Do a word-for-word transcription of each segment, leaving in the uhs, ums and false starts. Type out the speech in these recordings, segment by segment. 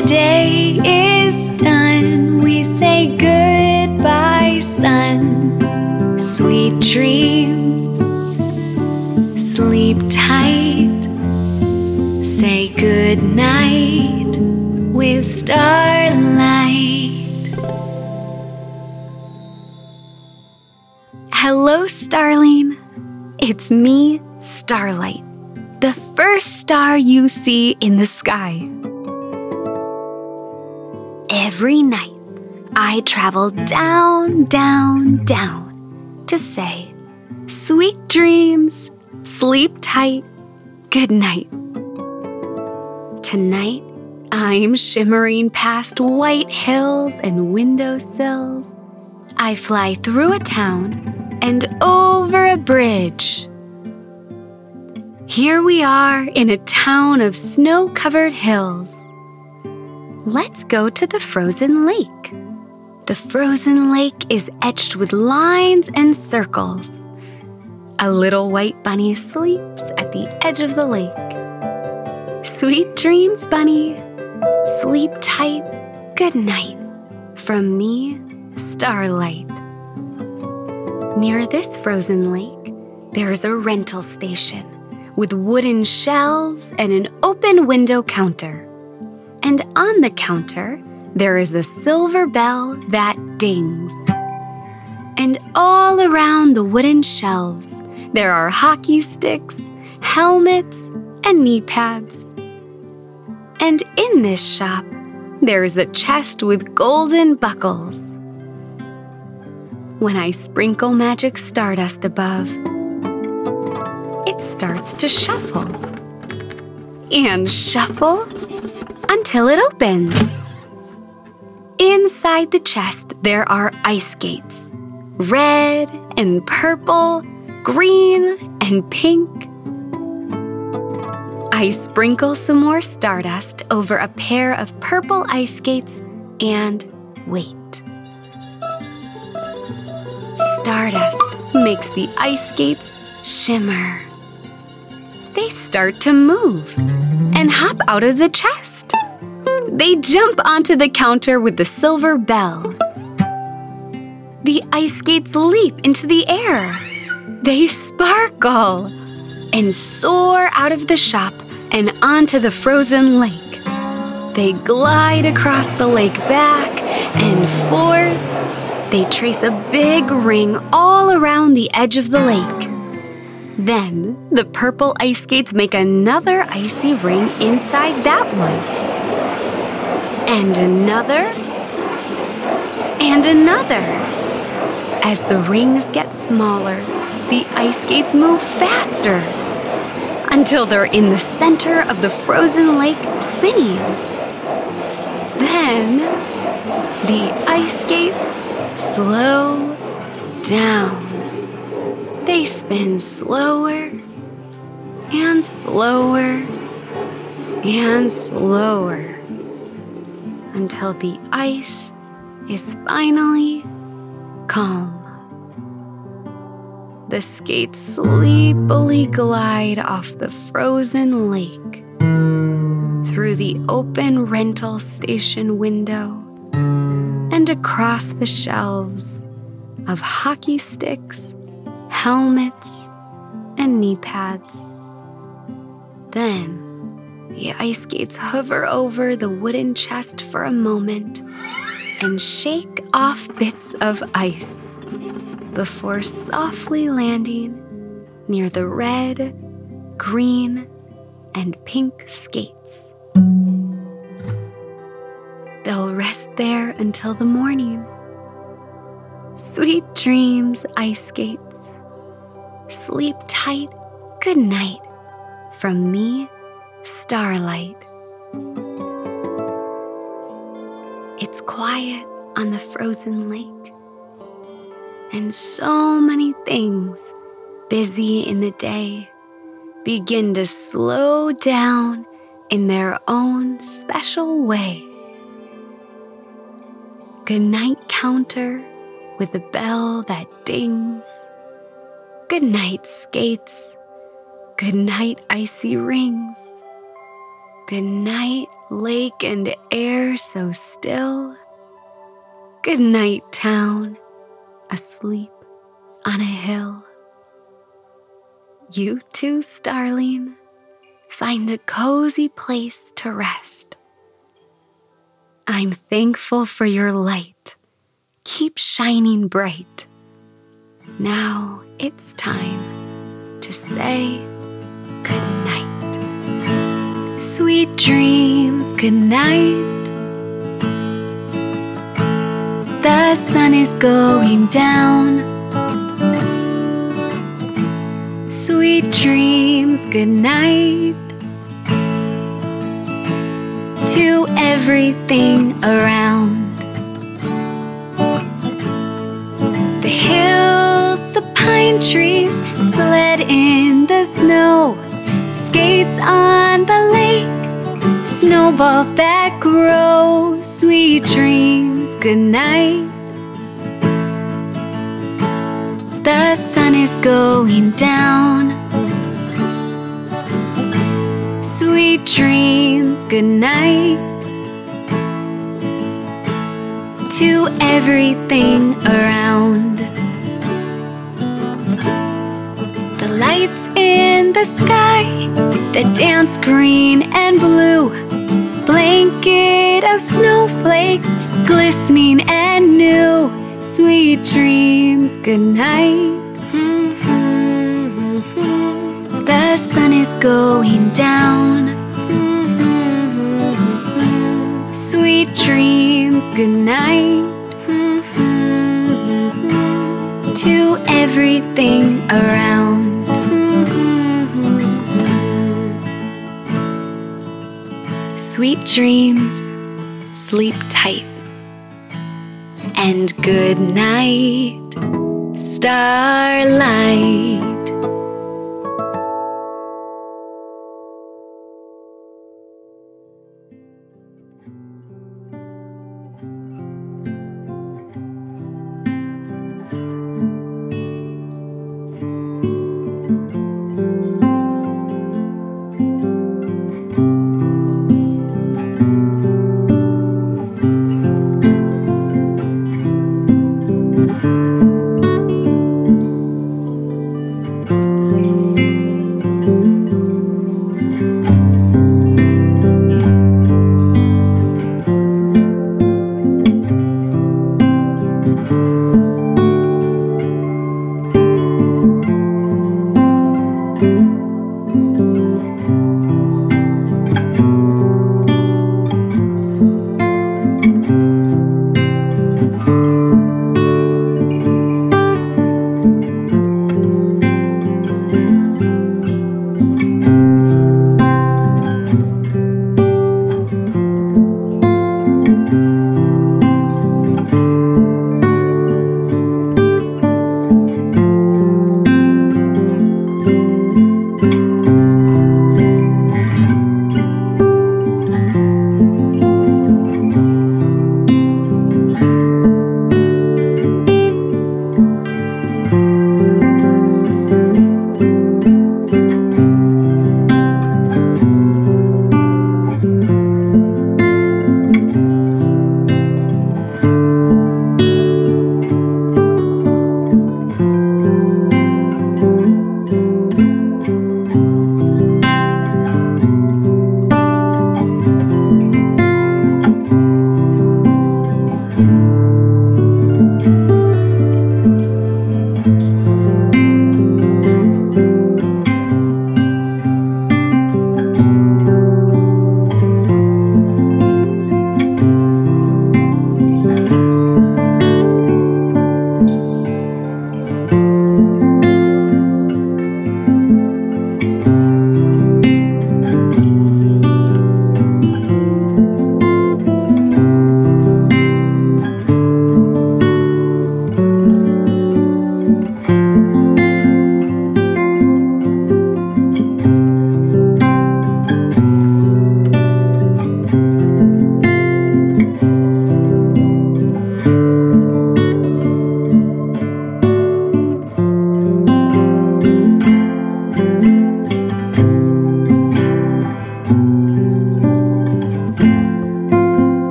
the day is done, we say goodbye, sun. Sweet dreams, sleep tight, say good night with starlight. Hello, starling. It's me, Starlight, the first star you see in the sky. Every night, I travel down, down, down to say, sweet dreams, sleep tight, good night. Tonight, I'm shimmering past white hills and windowsills. I fly through a town and over a bridge. Here we are in a town of snow-covered hills. Let's go to the frozen lake. The frozen lake is etched with lines and circles. A little white bunny sleeps at the edge of the lake. Sweet dreams, bunny. Sleep tight. Good night. From me, Starlight. Near this frozen lake, there is a rental station with wooden shelves and an open window counter. And on the counter, there is a silver bell that dings. And all around the wooden shelves, there are hockey sticks, helmets, and knee pads. And in this shop, there is a chest with golden buckles. When I sprinkle magic stardust above, it starts to shuffle and shuffle until it opens. Inside the chest, there are ice skates, red and purple, green and pink. I sprinkle some more stardust over a pair of purple ice skates and wait. Stardust makes the ice skates shimmer. They start to move and hop out of the chest. They jump onto the counter with the silver bell. The ice skates leap into the air. They sparkle and soar out of the shop and onto the frozen lake. They glide across the lake back and forth. They trace a big ring all around the edge of the lake. Then, the purple ice skates make another icy ring inside that one. And another. And another. As the rings get smaller, the ice skates move faster until they're in the center of the frozen lake spinning. Then, the ice skates slow down. They spin slower and slower and slower until the ice is finally calm. The skates sleepily glide off the frozen lake, through the open rental station window, and across the shelves of hockey sticks, helmets, and knee pads. Then, the ice skates hover over the wooden chest for a moment and shake off bits of ice before softly landing near the red, green, and pink skates. They'll rest there until the morning. Sweet dreams, ice skates. Sleep tight, good night. From me, Starlight. It's quiet on the frozen lake, and so many things busy in the day begin to slow down in their own special way. Good night counter with a bell that dings. Good night skates. Good night icy rings. Good night, lake and air so still. Good night, town, asleep on a hill. You too, starling, find a cozy place to rest. I'm thankful for your light. Keep shining bright. Now it's time to say good night. Sweet dreams, good night. The sun is going down. Sweet dreams, good night. To everything around. The hills, the pine trees, sled in the snow, skates on the lake, snowballs that grow. Sweet dreams, good night. The sun is going down. Sweet dreams, good night. To everything around. The lights in the sky that dance green and blue, blanket of snowflakes glistening and new. Sweet dreams, good night. The sun is going down. Sweet dreams, good night. To everything around. Sweet dreams, sleep tight. And good night, starlight.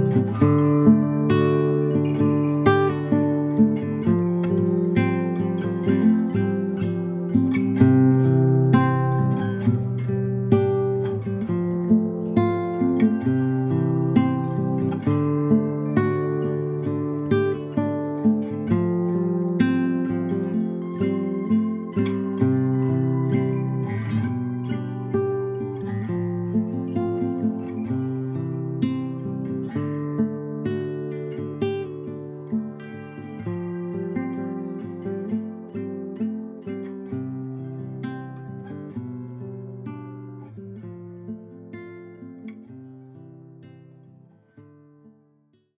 you.